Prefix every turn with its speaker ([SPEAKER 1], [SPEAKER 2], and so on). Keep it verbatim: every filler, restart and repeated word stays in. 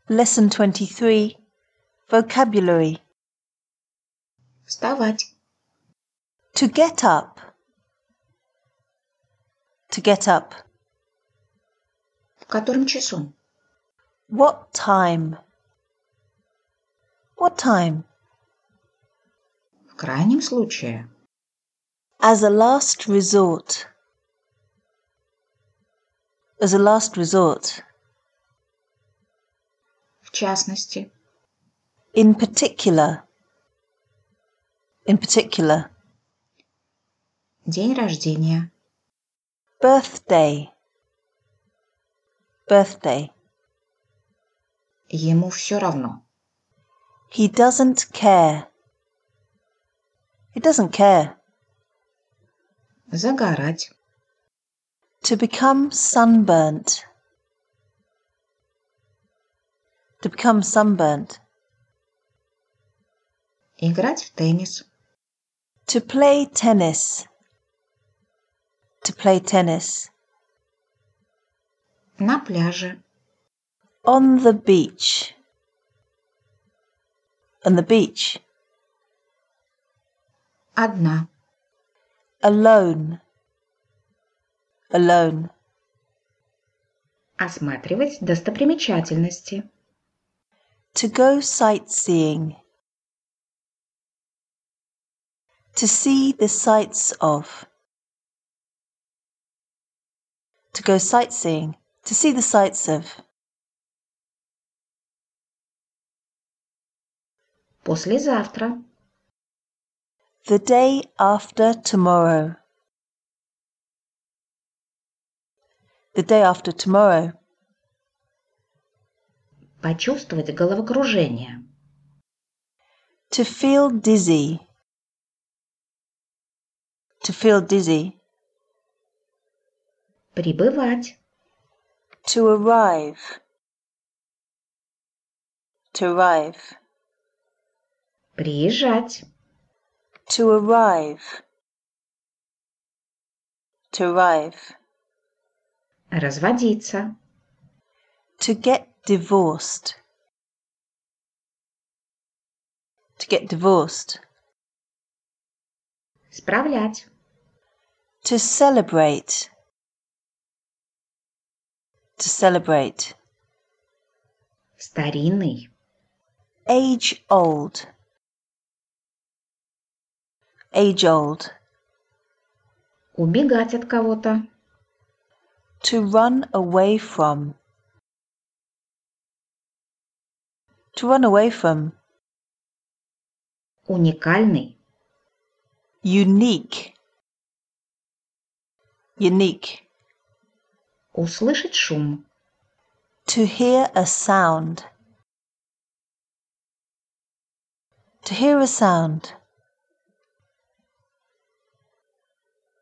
[SPEAKER 1] Lesson twenty-three. Vocabulary.
[SPEAKER 2] Вставать.
[SPEAKER 1] To get up. To get up.
[SPEAKER 2] В котором часу?
[SPEAKER 1] What time? What time?
[SPEAKER 2] В крайнем случае.
[SPEAKER 1] As a last resort. As a last resort.
[SPEAKER 2] В частности.
[SPEAKER 1] In particular. In particular.
[SPEAKER 2] День рождения.
[SPEAKER 1] Birthday. Birthday.
[SPEAKER 2] Ему все равно.
[SPEAKER 1] He doesn't care. He doesn't care.
[SPEAKER 2] Загорать.
[SPEAKER 1] To become sunburnt. To become sunburnt.
[SPEAKER 2] Играть в теннис.
[SPEAKER 1] To play tennis. To play tennis.
[SPEAKER 2] На пляже.
[SPEAKER 1] On the beach. On the beach.
[SPEAKER 2] Одна.
[SPEAKER 1] Alone. Alone.
[SPEAKER 2] Осматривать достопримечательности.
[SPEAKER 1] To go sightseeing. To see the sights of. To go sightseeing. To see the sights of.
[SPEAKER 2] Послезавтра.
[SPEAKER 1] The day after tomorrow. The day after tomorrow.
[SPEAKER 2] Почувствовать головокружение.
[SPEAKER 1] To feel dizzy. To feel dizzy.
[SPEAKER 2] Прибывать.
[SPEAKER 1] To arrive. To arrive.
[SPEAKER 2] Приезжать.
[SPEAKER 1] To arrive. To arrive.
[SPEAKER 2] Разводиться.
[SPEAKER 1] To get divorced. To get divorced.
[SPEAKER 2] Справлять.
[SPEAKER 1] To celebrate. To celebrate.
[SPEAKER 2] Старинный.
[SPEAKER 1] Age old. Age old.
[SPEAKER 2] Убегать от кого-то.
[SPEAKER 1] To run away from. To run away from.
[SPEAKER 2] Уникальный.
[SPEAKER 1] Unique. Unique.
[SPEAKER 2] Услышать шум.
[SPEAKER 1] To hear a sound. To hear a sound.